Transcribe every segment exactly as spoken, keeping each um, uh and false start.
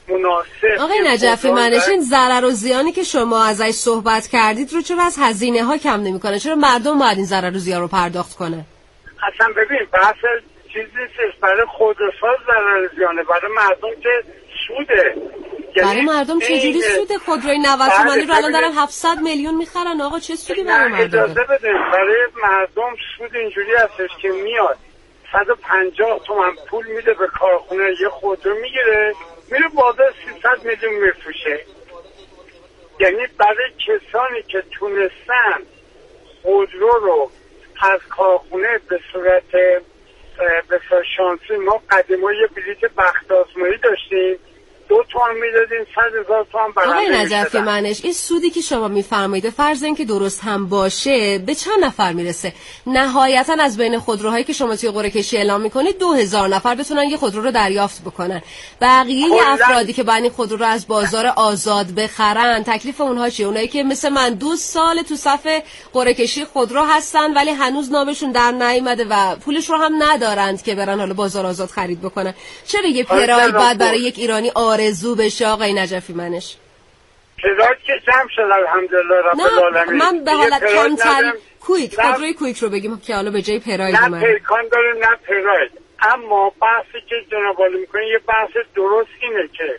مناسب. آقای نجفی منش، این ضرر و زیانی که شما ازش صحبت کردید رو چرا از هزینه ها کم نمیکنه؟ چرا مردم باید این ضرر و زیان رو پرداخت کنه؟ اصلا ببین بحث چیزی نیست، برای خودروساز ضرر زیانه، برای مردم که سوده. برای مردم چجوری سوده؟ خودروی نود تومانی رو الان دارن هفتصد میلیون میخرن. آقا چه سودی برای مردم؟ اجازه بده، برای مردم سود اینجوری هستش که میاد صد و پنجاه تومن پول میده به کارخونه، یه خودرو میگیره میره بازار سیصد میلیون میفروشه. یعنی برای کسانی که تونستن خودرو رو از کارخونه به صورت به صورت شانسی، ما قدیما یه بلیت بخت آزمایی داشتیم، دو تومن میدادیم صد هزار تومن برنده میشدن. آقای نجفی منش، این سودی که شما میفرمایید فرض این که درست هم باشه به چند نفر میرسه؟ نهایتا از بین خودروهایی که شما توی قرعه کشی اعلام میکنید دو هزار نفر بتونن یه خودرو رو دریافت بکنن. بقیه خلن... افرادی که باید این خودرو رو از بازار آزاد بخرن تکلیف اونها چیه؟ اونایی که مثل من دو سال تو صف قرعه کشی خودرو هستن ولی هنوز نامشون در نیامده و پولش رو هم ندارند که برن حالا بازار آزاد خرید بکنن. چرا یه پراید بعد برای یک ایرانی آرزو بشه آقای نجفی منش؟ پراید که جمع شد الحمدلله رب العالمین. من به حالت کمتر کویک خودروی کویک رو بگیم که حالا به جای پراید نه پیکان داره نه پراید. اما بحثی که جناب عالی میکنه یه بحث درست اینه که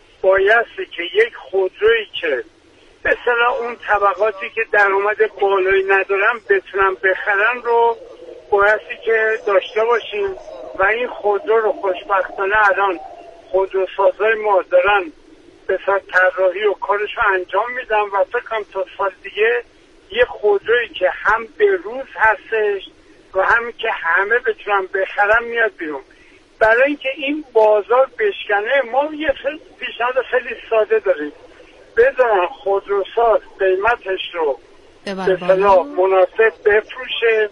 بایستی که یک خودرویی که به اصطلاح اون طبقاتی که درآمد بالایی ندارن بتونن بخرن رو بایستی که داشته باشیم و این خودرو رو خوشبختانه الان خودروسازای ما دارن به صورت طراحی و کارش رو انجام میدن و فکر کنم تا سال دیگه یه خودرویی که هم به روز هستش و هم که همه بتونن بخرن میاد بیرون. برای اینکه این بازار بشکنه ما یه پیشنهاد خیلی ساده داریم، بذارن خودروساز قیمتش رو به اصطلاح مناسب بفروشه،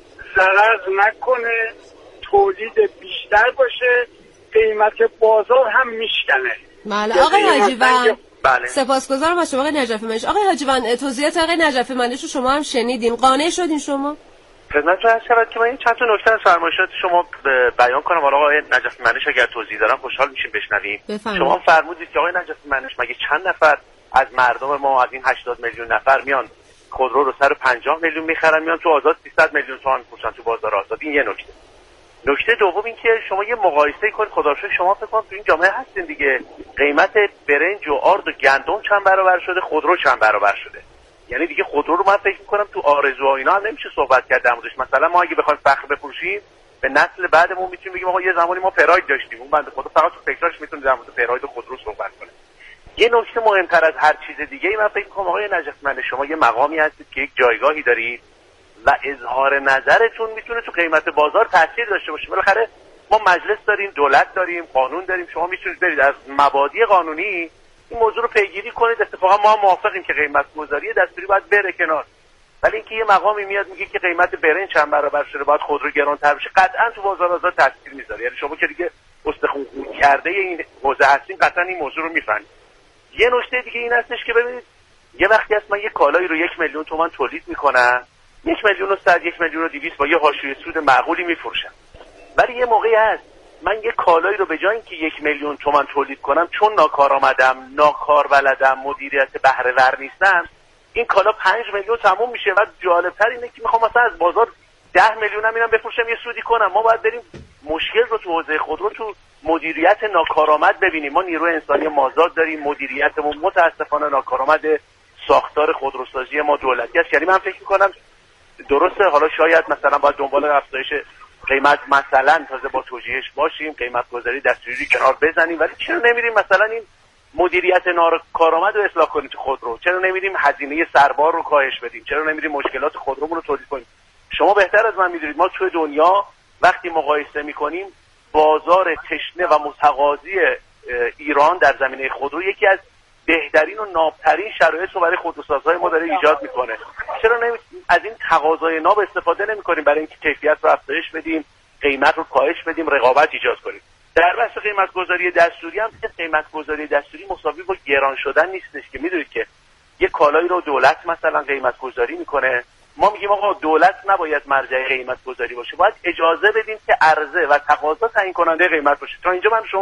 ضرر نکنه، تولید بیشتر باشه، قیمت بازار هم میشکنه. بله آقای حاجیوند، بله سپاسگزارم از شما آقای نجفی منش. آقای حاجیوند توضیحات آقای نجفی منش رو شما هم شنیدین، قانع شدین شما؟ خدمتتون عرض شود که من این چند تا نکته از فرمایشات شما بیان کنم. حالا آقای نجفی منش اگر توضیح دارن خوشحال میشیم بشنویم. شما فرمودید که آقای نجفی منش مگه چند نفر از مردم ما از این هشتاد میلیون نفر میان خودرو رو سر پنجاه میلیون میخرن، میان تو آزاد سیصد میلیون تومان میفروشن تو بازار آزاد؟ این یه نکته. نکته دوم این که شما یه مقایسه کنید، خدا رو شکر شما فکر کنم تو این جامعه هستین دیگه، قیمت برنج و آرد و گندم چند برابر شده، خودرو چند برابر شده. یعنی دیگه خودرو رو من فکر می‌کنم تو آرزوها اینا هم نمیشه صحبت کرد در موردش. مثلا ما اگه بخوایم فخر بفروشیم به نسل بعدمون میتونیم بگیم آقا یه زمانی ما پراید داشتیم، اون بنده خدا فقط تو فکرش میتونه در مورد پراید و خودرو صحبت کنه. یه نکته مهمتر از هر چیز دیگه ای من فکر می‌کنم آقای نجفی منش، شما یه مقامی هستید که یک جایگاهی دارید و اظهار نظرتون میتونه تو قیمت بازار تاثیر داشته باشه. بالاخره ما مجلس داریم، دولت داریم، قانون داریم، شما میتونید برید از مبادی قانونی این موضوع رو پیگیری کنید. اتفاقا ما موافقیم که قیمت گذاری دستوری باید بره کنار، ولی اینکه یه مقامی میاد میگه که قیمت برنج چند برابر شده باید خودرو گران‌تر بشه، قطعا تو بازار آزاد تاثیر میذاره. یعنی شما که دیگه استخوان کرده این حوزه هستین قطعا این موضوع رو میفهمید. یه نکته دیگه این هستش که ببینید یه وقتی هست من یه کالایی رو یک میلیون تومان تولید میکنم، یک میلیون و صد، یک میلیون و دویست با یه حاشیه سود معقولی میفروشم. ولی یه موقعی هست من یه کالایی رو به جای اینکه یک میلیون تومان تولید کنم، چون ناکارآمدم، ناکار بلدم، مدیریت بهره ور نیستم، این کالا پنج میلیون تموم میشه. و جالبتر اینه که میخوام مثلا از بازار ده میلیون هم میرم بفروشم یه سودی کنم. ما باید بریم مشکل رو تو حوزه خودرو تو مدیریت ناکارآمد ببینیم. ما نیروی انسانی مازاد داریم، مدیریتمون متاسفانه ناکارآمد، ساختار خودروسازی ما دولتی است. یعنی من فکر میکنم درسته حالا شاید مثلا باید دنبال افزایش قیمت مثلا تازه با توجیهش باشیم، قیمت گذاری دستوری کنار بزنیم، ولی چرا نمیریم مثلا این مدیریت ناکارآمد رو اصلاح کنیم تو خودرو؟ چرا نمیریم هزینه سربار رو کاهش بدیم؟ چرا نمیریم مشکلات خودرومون رو تولید کنیم؟ شما بهتر از من میدونید ما توی دنیا وقتی مقایسه میکنیم بازار تشنه و متقاضی ایران در زمینه خودرو یکی از بهترین و نابترین شرایط رو برای خودروسازهای ما داره ایجاد میکنه. چرا نمی... از این تقاضای ناب استفاده نمیکنیم برای اینکه کیفیت رو افزایش بدیم، قیمت رو کاهش بدیم، رقابت ایجاد کنیم؟ در بحث قیمت گذاری دستوری هم قیمت گذاری دستوری مساوی با گران شدن نیستش که میدونید که یه کالایی رو دولت مثلا قیمت گذاری میکنه، ما میگیم آقا دولت نباید مرجع قیمت گذاری باشه، باید اجازه بدیم که عرضه و تقاضا تعیین کننده قیمت باشه. تا اینجا من شما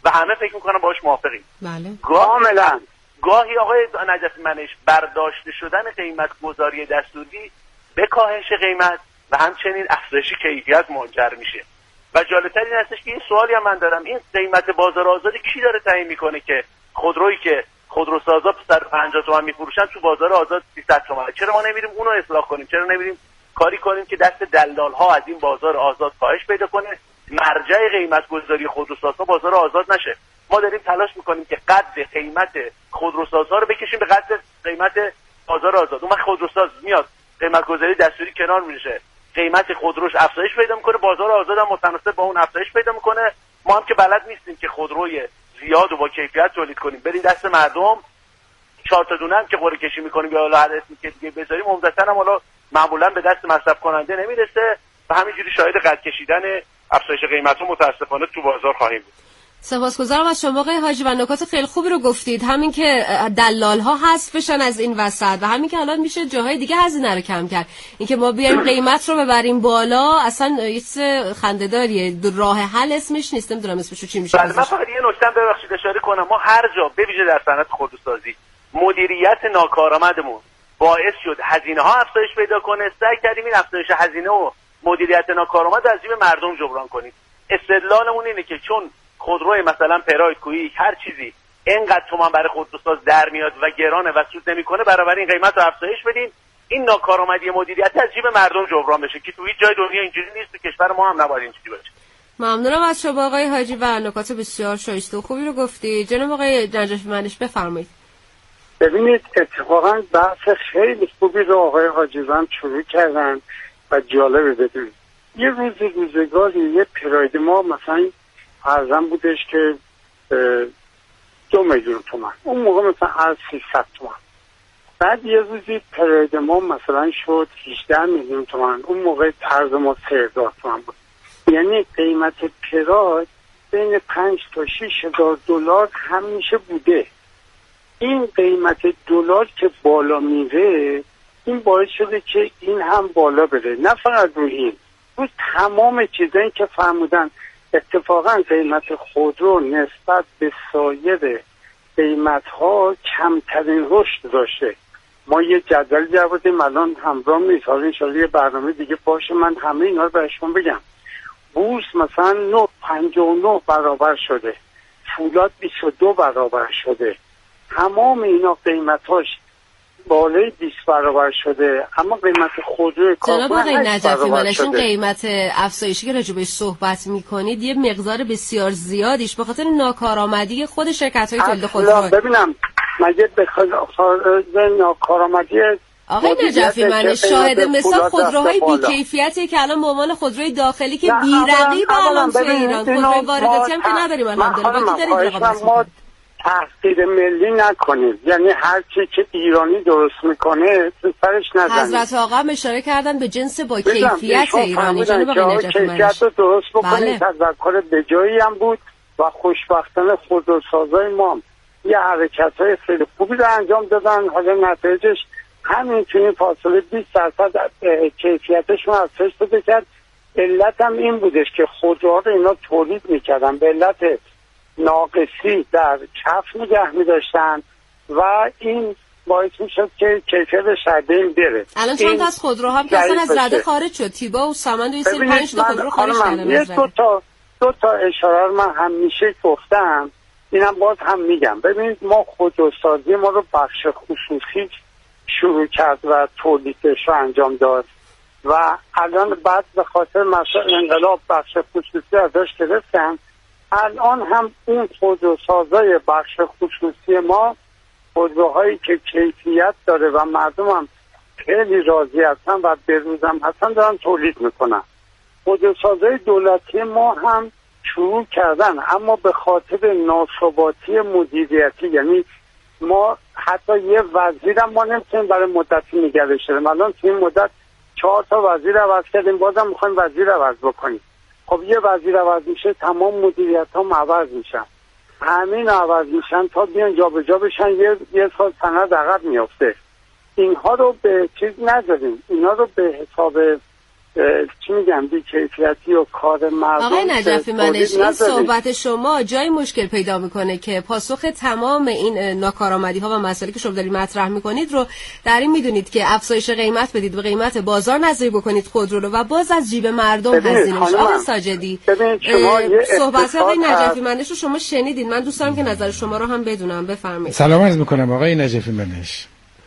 و همه فکر میکنم باهاش موافقیم. بله کاملا. گاهی آقای نجفی منش برداشته شدن قیمت گذاری دستوری به کاهش قیمت و همچنین افزایش کیفیت منجر میشه. و جالب‌تر این هستش که این سوالی هم من دارم، این قیمت بازار آزاد کی داره تعیین میکنه که خودرویی که خودروسازا صد و پنجاه تومن میفروشن تو بازار آزاد سیصد تومن؟ چرا ما نمیریم اونو اصلاح کنیم؟ چرا نمیریم کاری کنیم که دست دلال ها از این بازار آزاد کاهش پیدا کنه، مرجع قیمت گذاری خودروسازها بازار آزاد نشه؟ ما داریم تلاش میکنیم که قد قیمت خودروسازها رو بکشیم به قد قیمت بازار آزاد. اون خودروساز میاد قیمت گذاری دستوری کنار میشه، قیمت خودروش افزایش پیدا میکنه، بازار آزاد هم متناسب با اون افزایش پیدا میکنه. ما هم که بلد نیستیم که خودروی زیاد و با کیفیت تولید کنیم بریم دست مردم چهار تا دونه هم که قرعه کشی میکنیم یا حالا هر اسمی که دیگه بذاریم عمدتاً هم حالا معمولا به دست مصرف کننده نمیرسه و همینجوری شاهد قد کشیدن افزایش قیمت‌ها متاسفانه تو بازار خواهیم بود. سپاسگزارم از شما آقای حاجی و نکات خیلی خوبی رو گفتید، همین که دلال ها حذف بشن از این وسط و همین که الان میشه جاهای دیگه هزینه رو کم کرد. اینکه ما بیایم قیمت رو ببریم بالا اصلا یه چیز خنده‌داریه، راه حل اسمش نیست. نمیدونم اسمشو چی میشه. بله من فقط یه نکته ببخشید اشاره کنم، ما هر جا به ویژه در صنعت خودروسازی مدیریت ناکارآمدمون باعث شد هزینه ها افزایش پیدا کنه، سعی کردیم این افزایش هزینه و مدیریت ناکارآمد از جیب مردم جبران کنیم. استدلالمون اینه که چون خودروی مثلا پراید کویک هر چیزی اینقدر تومان برای خودروساز در میاد و گرانه و سود نمیکنه، برابر این قیمت رو افزایش بدین، این ناکارآمدی مدیریت از جیب مردم جبران بشه که تو هیچ جای دنیا اینجوری نیست، تو کشور ما هم نباید اینجوری باشه. ممنونم از شما آقای حاجی و نکات بسیار شایسته و خوبی رو گفتی. جناب آقای نجفی منش بفرمایید. ببینید اتفاقا بحث خیلی خوبی رو آقای حاجیوان شروع کردن و جالبه. بدونید یه روز روزگاری یه پراید ما مثلا ارزم بودش که دو میلیون تومن، اون موقع مثلا از سیصد تومن. بعد یه روزی پراید ما مثلا شد هجده میلیون تومن، اون موقع ارز ما سه هزار تومن بود. یعنی قیمت پراید بین پنج تا شش هزار دلار همیشه بوده. این قیمت دلار که بالا میره این باعث شده که این هم بالا بره، نه فقط روی این، روی تمام چیزایی که فرمودن. اتفاقا قیمت خودرو نسبت به سایر قیمت ها کمترین رشد داشته. ما یه جدول جوابیم الان همراه نیست، حالا انشاءالله یه برنامه دیگه باشه من همه اینا رو برشون بگم. بورس مثلا نه پنجاه و نه برابر شده، فولاد بیست و دو برابر شده، تمام اینا قیمتاش بالای بیست برابر شده، اما قیمت خودرو جناب آقای نجفی منشون قیمت افزایشی که راجع بهش صحبت میکنید یه مقدار بسیار زیادیش به خاطر ناکارآمدی خود شرکت‌های تولید خودرو. ببینم مگه به خاطر ناکارآمدی آقای نجفی منش شاهد مثال خودروهای بی‌کیفیتی که الان به عنوان خودروی داخلی که بی‌رقیب الان تو ایران، خودروی وارداتی هم که نداریم الحمدلله، با کی دارید رقابت می‌کنید؟ تحقیر ملی نکنید، یعنی هر چی که ایرانی درست میکنه سرش نزنید. حضرت آقا هم اشاره کردن به جنس با کیفیت ایرانی. جناب آقای نجفی منش کیفیت رو درست بکنید. تذکر به جایی هم بود و خوشبختانه خودروسازای ما هم یه حرکت های خیلی خوبی رو انجام دادن. حالا نتایجش همین چنین فاصله بیست درصد کیفیتشون افزایش پیدا کرد. علت هم این بودش که خودروها رو اینا تولید میکردن به علت ناقصی در کف نگه می داشتن و این باعث می شد که کیفیت شده این بره. الان چند تا از خودروها هم که اصلا از رده خارج شد، تیبا و سامند و یه سری پنج تا خودرو خارج کردن. یه دو تا دو تا اشاره رو من همیشه گفتم، اینم باز هم میگم. ببینید ما خودروسازی ما رو بخش خصوصی شروع کرد و تولیدش رو انجام داد و الان بعد به خاطر مسائل انقلاب بخش خصوصی ازش گرفتن. الان هم اون خودروسازای بخش خصوصی ما خودروهایی که کیفیت داره و مردم هم خیلی راضی هستن و به روزم هستن دارن تولید میکنن. خودروسازای دولتی ما هم شروع کردن، اما به خاطر ناثباتی مدیریتی، یعنی ما حتی یه وزیرم ما نمیتونیم برای مدتی نگرش داریم. الان تو این مدت چهار تا وزیر عوض کردیم، بازم میخوایم وزیر عوض بکنیم. خب یه وزیر عوض میشه تمام مدیریت هم عوض میشن، همین عوض میشن تا بیان جا به جا بشن، یه, یه سال سند عقب میافته. اینها رو به چیز نذاریم، اینا رو به حساب چی میگم بی کیفیتی و کار مردم. آقای نجفی منش، این صحبت شما جای مشکل پیدا میکنه که پاسخ تمام این ناکارآمدی ها و مسائلی که شما دارید مطرح میکنید رو در این میدونید که افزایش قیمت بدید و قیمت بازار نظری بکنید خودرو رو و باز از جیب مردم هزینه بشه. آقای ساجدی، صحبت آقای نجفی منش رو شما شنیدید، من دوست دارم که نظر شما رو هم بدونم. بفرمایید. سلام عرض میکنم آقای نجفی منش.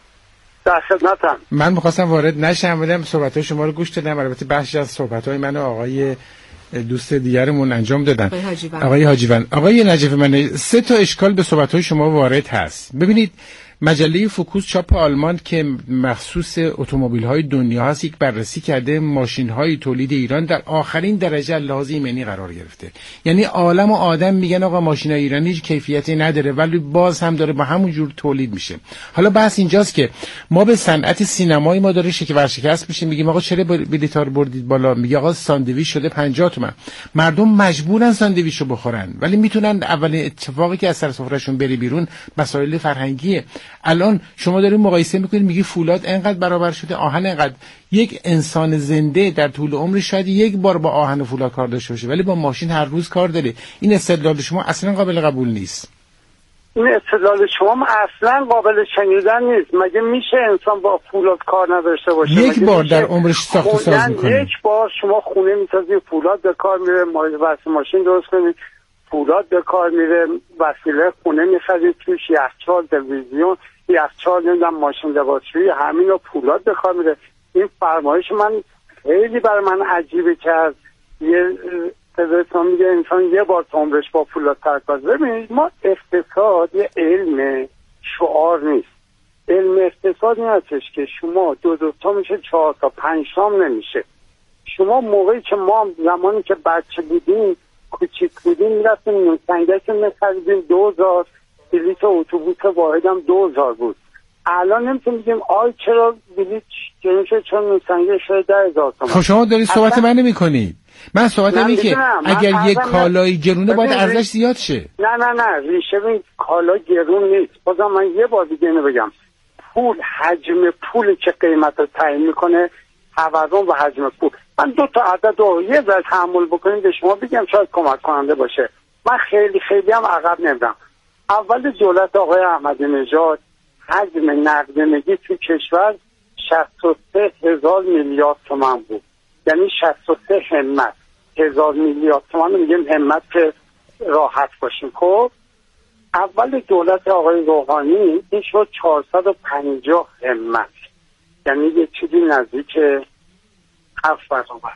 در خدمتم. من می‌خواستم وارد نشم ولی صحبت‌های شما رو گوش دادم. البته بخشی از صحبت‌های من و آقای دوست دیگرمون انجام دادن. آقای حاجیوند، آقای نجفی من سه تا اشکال به صحبت‌های شما وارد هست. ببینید مجله فوکوس چاپ آلمان که مخصوص اتومبیل‌های دنیا هست یک بررسی کرده ماشین‌های تولید ایران در آخرین درجه لحاظ ایمنی قرار گرفته. یعنی عالم و آدم میگن آقا ماشین‌های ایرانی هیچ کیفیتی نداره ولی باز هم داره با همون جور تولید میشه. حالا بحث اینجاست که ما به صنعت سینمایی ما داره شکل ورشکست میشیم، میگیم آقا چرا بلیط‌ها رو بردید بالا؟ میگه آقا ساندویچ شده پنجاه تومن. مردم مجبورن ساندویچو بخورن ولی میتونن اولین اتفاقی که از سر سفرهشون بری بیرون مسائل فرهنگیه. الان شما دارید مقایسه میکنید میگی فولاد انقدر برابر شده، آهن انقدر. یک انسان زنده در طول عمرش شاید یک بار با آهن و فولاد کار داشته باشه ولی با ماشین هر روز کار داره. این استدلال شما اصلا قابل قبول نیست. این استدلال شما اصلا قابل شنیدن نیست. مگه میشه انسان با فولاد کار نداشته باشه؟ یک بار در عمرش ساخت و ساز میکنه. یک بار شما خونه میسازید فولاد به کار میره، واسه ماشین درست کنید فولاد به کار میره، وسیله خونه میخرید توش یخچال، تلویزیون، یخچال، نمیدونم ماشین لباسشویی، همین رو فولاد به کار میره. این فرمایش من خیلی برای من عجیبه که از یه تلویزیون میگه انسان یه بار تو عمرش با فولاد کار. ببینید ما اقتصاد یه علم شعار نیست. علم اقتصاد این هستش که شما دو دو تا میشه چهار تا پنج تام نمیشه. شما موقعی که ما زمانی که بچه بودیم کوچیک بودیم میرفتیم سنگک میخریدیم دو هزار، بلیط اتوبوس واحد هم دو هزار بود. الان نمیتونیم بگیم آی چرا بلیط جنشه چون سنگک شده ده هزار تومان. خب شما دارید صحبت من نمی کنید. من صحبتم اینه که اگر یک کالای گرونه باید ارزش زیاد شه. نه نه نه ریشه این کالا گرون نیست. بازم من یه بار دیگه اینو بگم، پول حجم پولی که قیمت رو تعیین میکنه، توازن و حجم پول. من دو تا عدد رو یه ذره تحمل بکنید به شما بگم شاید کمک کننده باشه. من خیلی خیلی هم عقب نمیرم. اول دولت آقای احمدی نژاد حجم نقدینگی تو کشور شصت و سه هزار میلیارد تومان بود. یعنی شصت و سه همت هزار میلیارد تومان رو میگیم همت که راحت باشیم. خب اول دولت آقای روحانی این شد چهارصد و پنجاه همت، یعنی یه چیزی نزدیک هفت برابر.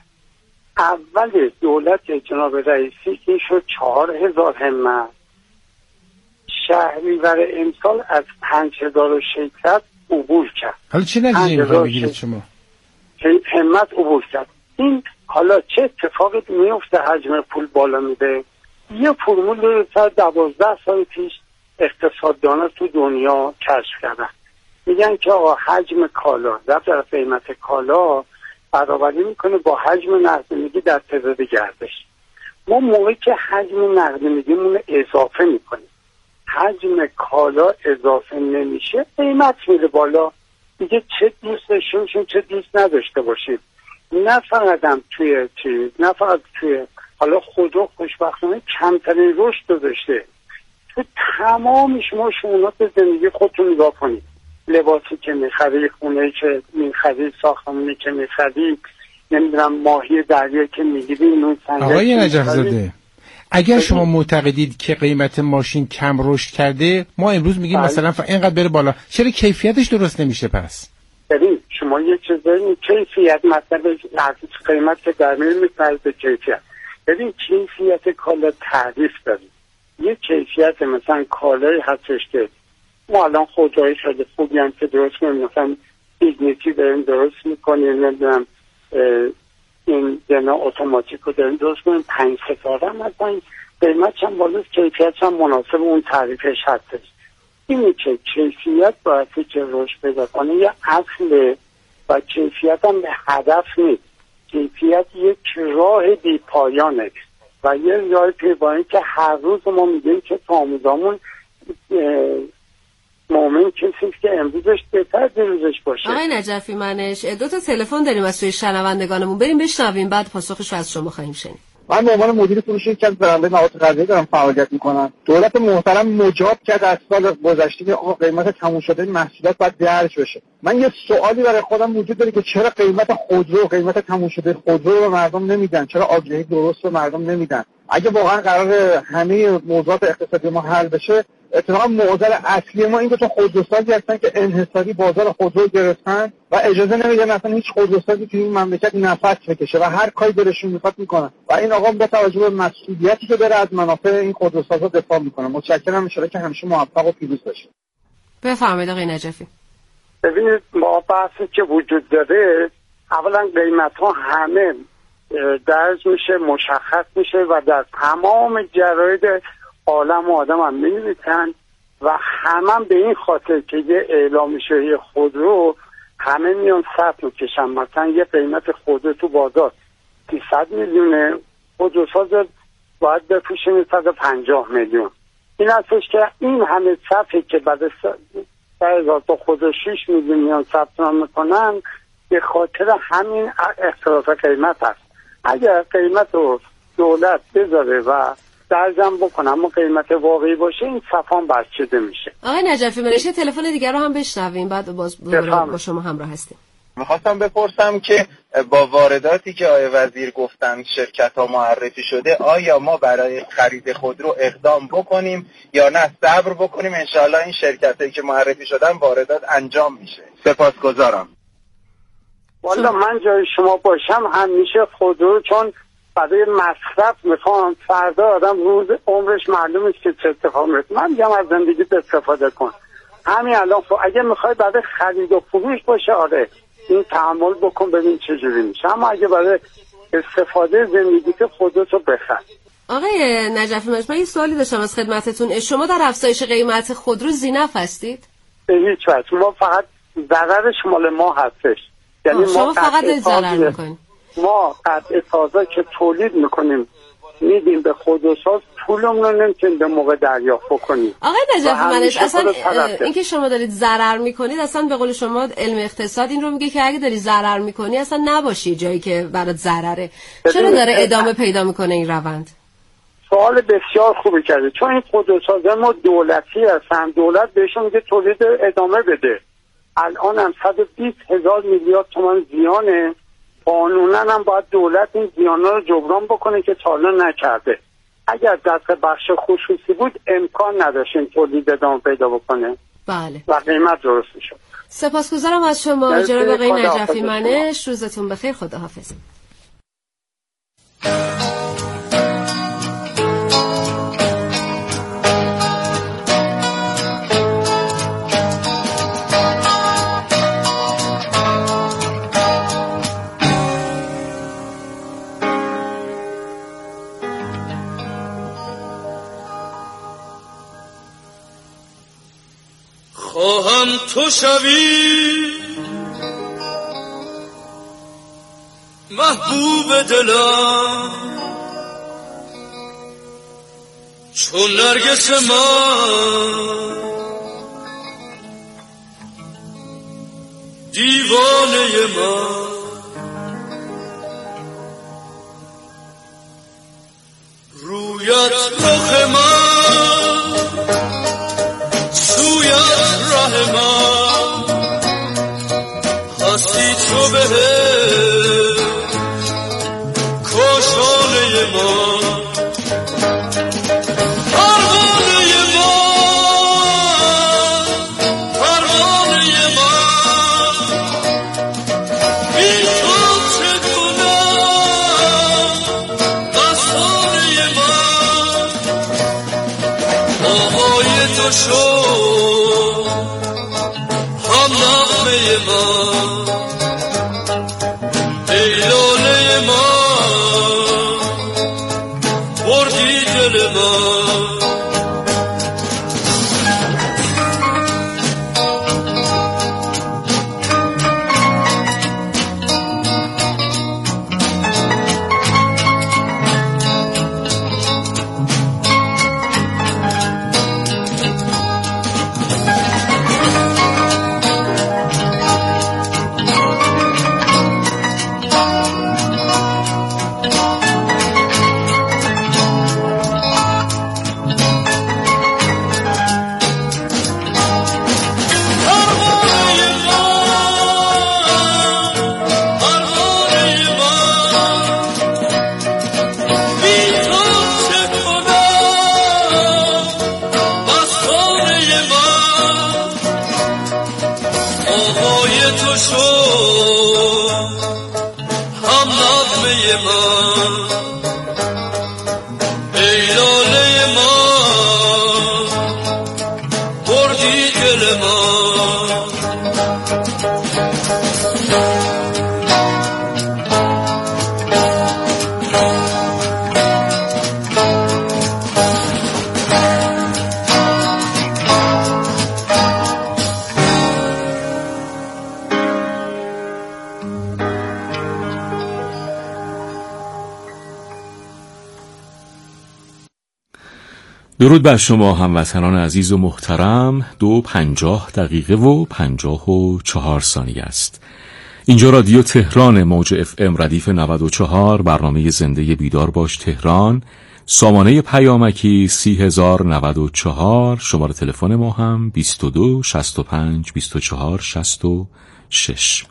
اول دولت جناب رئیسی این شد چهار هزار همت. شهریور امسال از پنج هزار و ششصد عبور کرد. حالا چه نتیجه میخواه بگیرید شما؟ همت عبور کرد. این حالا چه اتفاقی میفته؟ حجم پول بالا میده. یه فرمول رو تا دوازده سال پیش اقتصاددانا تو دنیا کشف کردن. میگن که آقا حجم کالا در قیمت کالا برابری میکنه با حجم نقدینگی در تعداد گردش. ما موقعی که حجم نقدینگیمون اضافه میکنیم حجم کالا اضافه نمیشه، قیمت میره بالا. دیگه چه دوست داشته باشیم چه دوست نداشته باشیم، نه فقط هم توی چیز، نه فقط توی حالا خودرو خوشبختانه کمترین رشد داشته. تو تمام شما شما به زندگی خودتون نگاه کنید، لباسی که میخری، خونه که میخری، ساختمانی که میخری، نمیدونم ماهی دریا که میگیری، نون سنگک. آقای نجف زاده، اگر شما معتقدید که قیمت ماشین کم رشد کرده، ما امروز میگیم مثلا اینقدر بره بالا، چرا کیفیتش درست نمیشه پس؟ ببین شما یه چیز دارید، کیفیت مثلا قیمت که در میل میپرد به کیفیت. ببین کیفیت کالا تعریف داریم. یه کیفیت مثلا کالایی هستش که ما الان خودروی خیلی خوبی هم که درست کنیم، مثلا دیگنیتی داریم درست میکنیم، نمیدونم این دنا اتوماتیک رو داریم درست کنیم، پنج ستاره مثلا قیمتش هم بالاست، کیفیتش هم مناسب اون تعریفش هستش. اینه که کیفیت باعثی که رشد پیدا کنه یه اصله و کیفیت هم به هدف نیست. کیفیت یک راه بی پایانه و یه راه پیبانی که هر روز ما میگیم که تاموزامون مؤمن کسی که امروزش بهتر دیروزش باشه. آقای نجفی منش، دو تا تلفن داریم از توی شنوندگانمون، بریم بشنویم بعد پاسخش رو از شما خواهیم شنید. من به عنوان مدیر فروش یکی برنده مواد غذایی دارم فعالیت میکنم. دولت محترم مجاب کرد از سال گذشته که آقا قیمت تموم شده محصولات باید درج بشه. من یه سوالی برای خودم وجود داره که چرا قیمت خودرو قیمت تموم شده خودرو رو به مردم نمیدن؟ چرا آگهی درست به مردم نمیدن؟ اگه واقعا قرار همه موضوعات اقتصادی ما حل بشه، اتفاقا معضل اصلی ما این دو تا خودروسازی هستن که انحصاری بازار خودرو گرفتن و اجازه نمیدن اصلا هیچ خودروسازی تو این مملکت نفس بکشه و هر کاری دلشون میخواد میکنن و این آقا با توجه به مسئولیتی که داره از منافع این خودروسازا دفاع میکنه. متشکرم، ان شاءالله که همیشه موفق و پیروز باشید. بفرمایید آقای نجفی. ببینید ما بحثی که وجود داره، اولا قیمت ها همه درج میشه، مشخص میشه و در تمام جراید عالم و آدم هم می‌نویسن و همه به این خاطر که یه اعلام میشه یه خودرو همه میان صف میکشن. مثلا یه قیمت خودرو تو بازار سیصد میلیونه، خودروساز باید بفروشه صد و پنجاه میلیون. این هستش که این همه صفی که بعد در هزار تا خودرو شش میلیون میان ثبت نام میکنن به خاطر همین اختلاف قیمت هست. اگر قیمت رو دولت بذاره و درجم بکنم اما قیمت واقعی باشه، این صفان برچیده میشه. آقای نجفی منشه تلفن دیگر رو هم بشنویم بعد باز با شما همراه هستیم. میخواستم بپرسم که با وارداتی که آقای وزیر گفتن شرکت ها معرفی شده، آیا ما برای خرید خودرو اقدام بکنیم یا نه صبر بکنیم انشاءالله این شرکت هایی که معرفی شدن واردات انجام میشه؟ سپاسگزارم. والا من جای شما باشم همیشه خودرو، چون برای مصرف میخوام، فردا آدم روز عمرش معلوم است که چه اتفاقی میفته. من میگم از زندگی استفاده کن. همین الان اگه میخوای برای خرید و فروش باشه، آره این تحمل بکن ببین چه جوری میشه، اما اگه برای استفاده زندگی که خودتو بخر. آقای نجفی من یه سوالی داشتم از خدمتتون. شما در افزایش قیمت خودرو ذی‌نفع هستید؟ به هیچ وجه. ما فقط ضررش مال ما هستش. یعنی شما ما فقط ضرر میکنید. ما قطع تازه که تولید میکنیم میدیم به خودروساز، پولمون رو نمیتونیم به موقع دریافت بکنیم. آقای نجفی منش اصلا اینکه شما دارید ضرر میکنید، اصلا به قول شما علم اقتصاد این رو میگه که اگه داری ضرر میکنی اصلا نباشی جایی که برات ضرره. چرا داره ادامه پیدا میکنه این روند؟ سوال بسیار خوبی کردید، چون این خودروسازا ما دولتی هستن، دولت بهشون میگه تولید ادامه بده. الان هم صد و بیست هزار میلیارد تومان زیانه، قانونا هم باید دولت این زیانا رو جبران بکنه که تا حالا نکرده. اگر دست بخش خصوصی بود امکان نداشت این تولید ادامه پیدا بکنه. بله. و قیمت درست میشد. سپاسگزارم از شما جناب آقای نجفی منش. روزتون بخیر. خداحافظ. خواهم تو شوی محبوب دلم، چون نرگس من دیوانه من، رویت رخ من سویت راه من، هستی تو به کاشانه من، پروانه من، پروانه من، بی تو چگونم مستانه من، آهای تو شد هم نغمه من، ای لاله من بردی دل من. تو شد هم نغمه من ای لاله من بردی دل من درود بر شما هموطنان عزیز و محترم. دو پنجاه دقیقه و پنجاه و چهار ثانیه است. اینجا رادیو تهران، موج اف ام ردیف نود و چهار، برنامه زنده بیدار باش تهران، سامانه پیامکی سی هزار نود و چهار، شماره تلفن ما هم بیست و دو شصت و پنج بیست و چهار شصت و شش.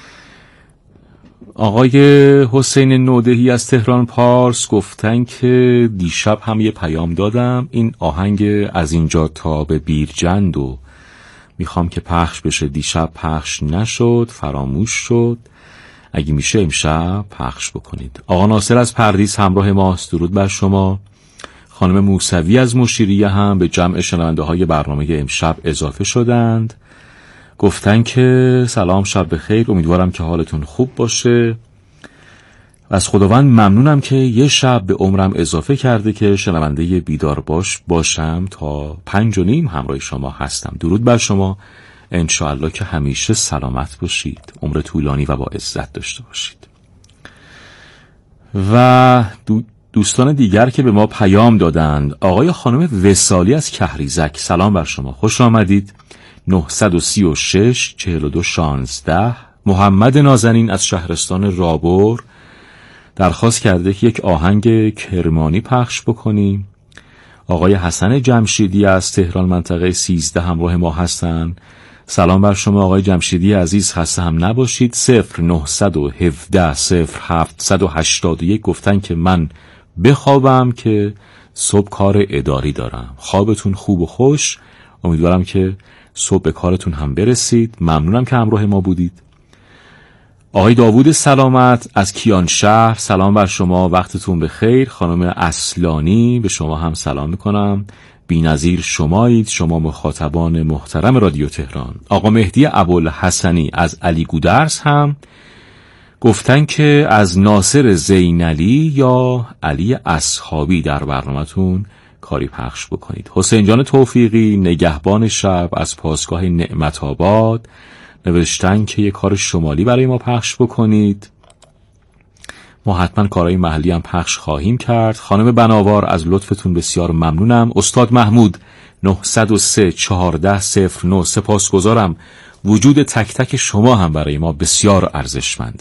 آقای حسین نودهی از تهران پارس گفتن که دیشب هم یه پیام دادم، این آهنگ از اینجا تا به بیرجند و میخوام که پخش بشه، دیشب پخش نشد، فراموش شد، اگه میشه امشب پخش بکنید. آقا ناصر از پردیس همراه ماست، درود بر شما. خانم موسوی از مشیریه هم به جمع شنونده های برنامه امشب اضافه شدند، گفتن که سلام، شب بخیر، امیدوارم که حالتون خوب باشه. از خداوند ممنونم که یه شب به عمرم اضافه کرده که شنونده بیدار باش باشم، تا پنج و نیم همراه شما هستم. درود بر شما، انشاءالله که همیشه سلامت باشید، عمر طولانی و با عزت داشته باشید. و دو دوستان دیگر که به ما پیام دادند، آقای خانم وصالی از کهریزک، سلام بر شما، خوش آمدید. نه سه شش چهل و دو شانزده. محمد نازنین از شهرستان رابور درخواست کرده که یک آهنگ کرمانی پخش بکنیم. آقای حسن جمشیدی از تهران منطقه سیزده همراه ما هستن. سلام بر شما آقای جمشیدی عزیز، خسته هم نباشید. صفر نه یک هفت صفر هفت هشت یک گفتن که من بخوابم که صبح کار اداری دارم. خوابتون خوب و خوش، امیدوارم که صبح به کارتون هم برسید. ممنونم که همراه ما بودید. آقای داوود سلامت از کیان شهر، سلام بر شما، وقتتون بخیر. خانم اصلانی به شما هم سلام میکنم، بی‌نظیر شمایید، شما مخاطبان محترم رادیو تهران. آقا مهدی ابوالحسنی از علی گودرز هم گفتن که از ناصر زینلی یا علی اصحابی در برنامه‌تون کاری پخش بکنید. حسین جان توفیقی نگهبان شب از پاسگاه نعمت آباد نوشتن که یک کار شمالی برای ما پخش بکنید. ما حتما کارهای محلی هم پخش خواهیم کرد. خانم بناوار از لطفتون بسیار ممنونم. استاد محمود نه صفر سه چهارده صفر نه، سپاسگزارم. وجود تک تک شما هم برای ما بسیار ارزشمند.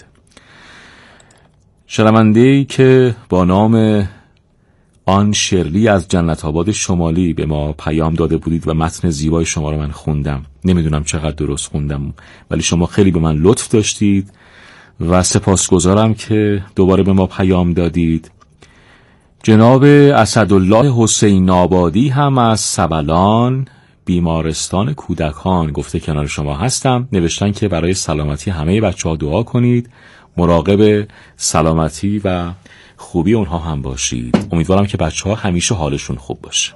شنونده‌ای که با نام آن شرلی از جنت آباد شمالی به ما پیام داده بودید و متن زیبای شما رو من خوندم، نمیدونم چقدر درست خوندم ولی شما خیلی به من لطف داشتید و سپاسگزارم که دوباره به ما پیام دادید. جناب اسدالله حسین آبادی هم از سبلان بیمارستان کودکان گفته کنار شما هستم، نوشتن که برای سلامتی همه بچه‌ها دعا کنید، مراقب سلامتی و خوبی اونها هم باشید. امیدوارم که بچه ها همیشه حالشون خوب باشه.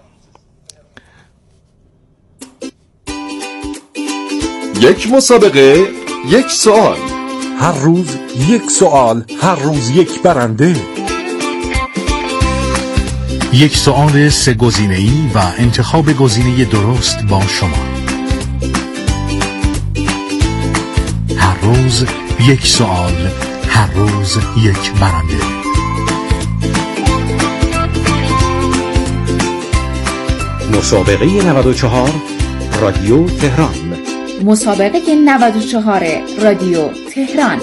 یک مسابقه، یک سوال، هر روز یک سوال، هر روز یک برنده. یک سوال سه گزینه‌ای و انتخاب گزینه درست با شما. هر روز یک سوال، هر روز یک برنده. مسابقه نود و چهار رادیو تهران. مسابقه نود و چهار رادیو تهران.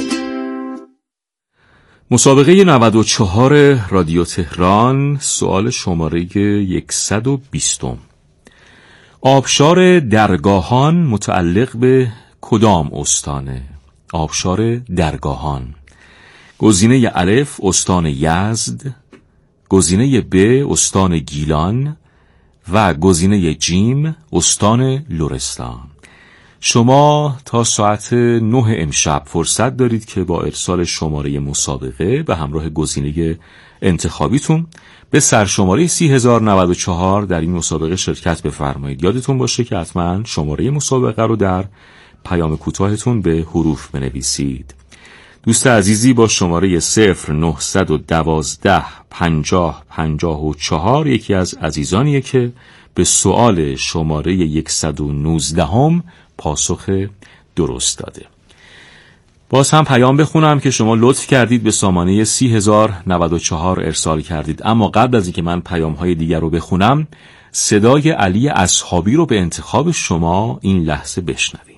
مسابقه نود و چهار رادیو تهران. سوال شماره صد و بیست. آبشار درگاهان متعلق به کدام استانه؟ آبشار درگاهان. گزینه الف استان یزد، گزینه ب استان گیلان و گزینه جیم استان لرستان. شما تا ساعت نه امشب فرصت دارید که با ارسال شماره مسابقه به همراه گزینه انتخابیتون به سرشماره سی هزار و نود و چهار در این مسابقه شرکت بفرمایید. یادتون باشه که حتما شماره مسابقه رو در پیام کوتاهتون به حروف بنویسید. دوست عزیزی با شماره صفر نهصد و دوازده پنجاه پنجاه و چهار یکی از عزیزانیه که به سوال شماره صد و نوزده هم پاسخ درست داده. باز هم پیام بخونم که شما لطف کردید به سامانه سی هزار و نود و چهار ارسال کردید، اما قبل از اینکه من پیام های دیگر رو بخونم صدای علی اصحابی رو به انتخاب شما این لحظه بشنویم.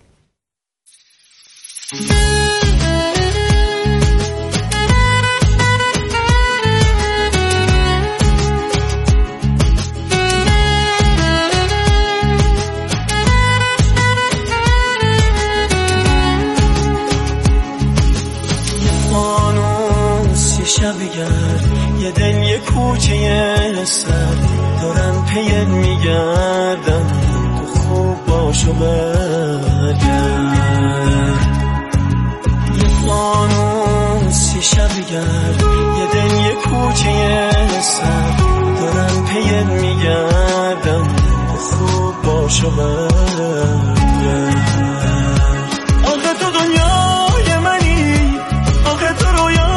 شبیگر یه دل یه کوچه سر دارن پید میگردن تو خوب باشو برگرد. یه فانوسی شبیگر یه دل یه کوچه سر دارن پید میگردن تو خوب باشو برگرد. آخه تو دنیای منی، آخه تو رویا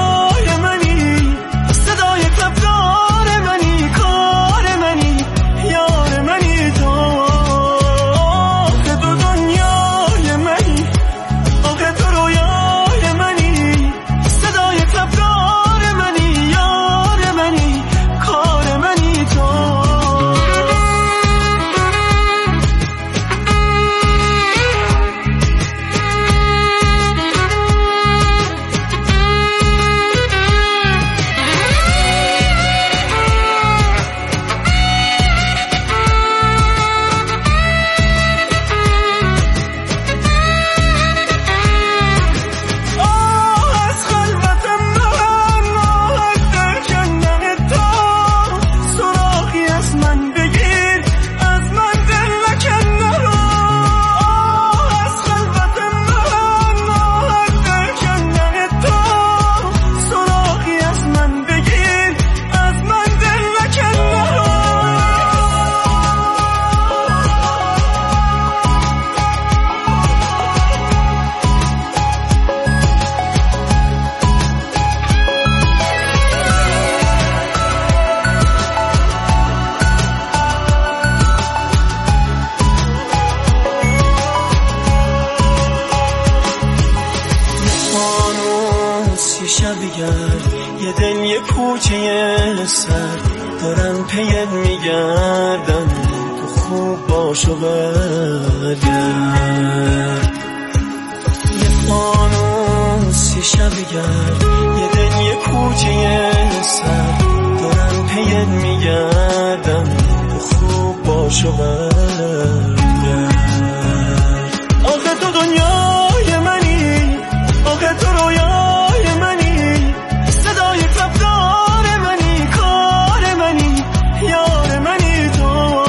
یه دل یه کوچه سر دارن پید میگردن تو خوب باشو برگرد. یه فانوسی شبیگر یه دل یه کوچه سر دارن پید میگردن تو خوب باشو برگرد. آخه تو دنیای منی، آخه تو رویای منی، صدای کفدار منی، کار منی، یار منی تو.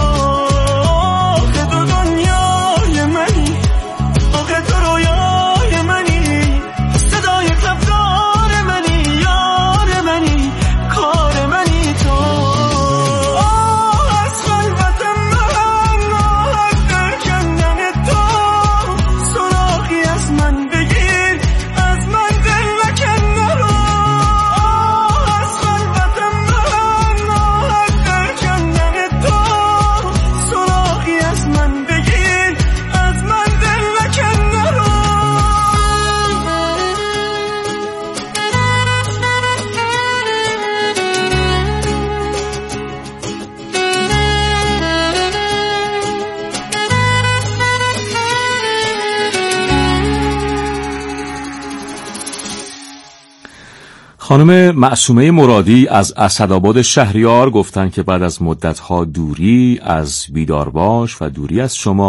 آخه تو دنیای منی، آخه تو رویای منی، صدای کفدار منی، یار منی، کار منی تو. آه از خلوت من راحت در کندن تو، سراغی از من بگیر، از من دل نکن نرو. آه از خلوت من راحت در کندن تو، سراغی از من بگیر، از من دل نکن نرو. خانم معصومه مرادی از اسدآباد شهریار گفتن که بعد از مدت‌ها دوری از بیدارباش و دوری از شما